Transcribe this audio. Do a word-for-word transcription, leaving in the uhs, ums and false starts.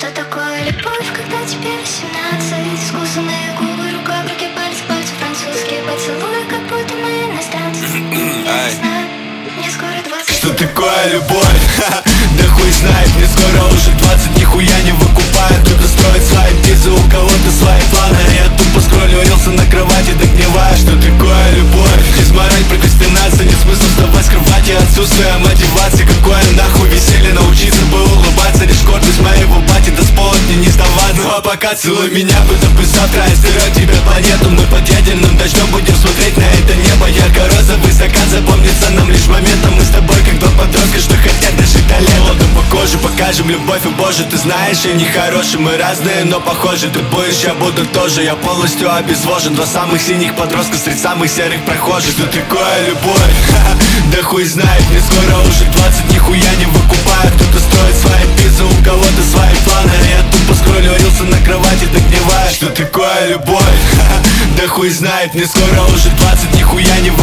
Что такое любовь, когда тебе восемнадцать? Искусанные губы, рука в руке, пальцы, пальцы, французские поцелуи, как будто мы иностранцы. Я не знаю, мне скоро двадцать. Что такое любовь? Да хуй знает, мне скоро уже двадцать, нихуя не выкупаю. Кто-то строит свои пизы, у кого-то свои планы. Я тупо скроллю рилсы на кровати, догниваю. Что такое любовь? Изморать, прокрастинация, не смысл вставать с кровати. Отсутствие мотивации, какое нахуй веселье. Научиться бы улыбаться, лишь гордость моего бати. Да с пола мне не сдаваться. Ну а пока целуй меня, будто бы завтра я стерю тебе планету. Мы под ядерным дождем будем смотреть на это небо. Ярко розовый закат запомнится нам лишь моментом. Мы с тобой как два подростка, что хотят дожить до лета. Молодым по коже покажем любовь, и боже, ты знаешь, я не хороший. Мы разные, но похожи. Ты будешь, я буду тоже. Я полностью обезвожен. Два самых синих подростка среди самых серых прохожих. Что такое любовь? Да хуй знает, мне скоро уже двадцать, нихуя не выкупаю. Кто-то строит свои пиццы, у кого-то свои планы. Я тупо скроллю рилсы на кровати, догниваю. Что такое любовь? Да хуй знает, мне скоро уже двадцать, нихуя не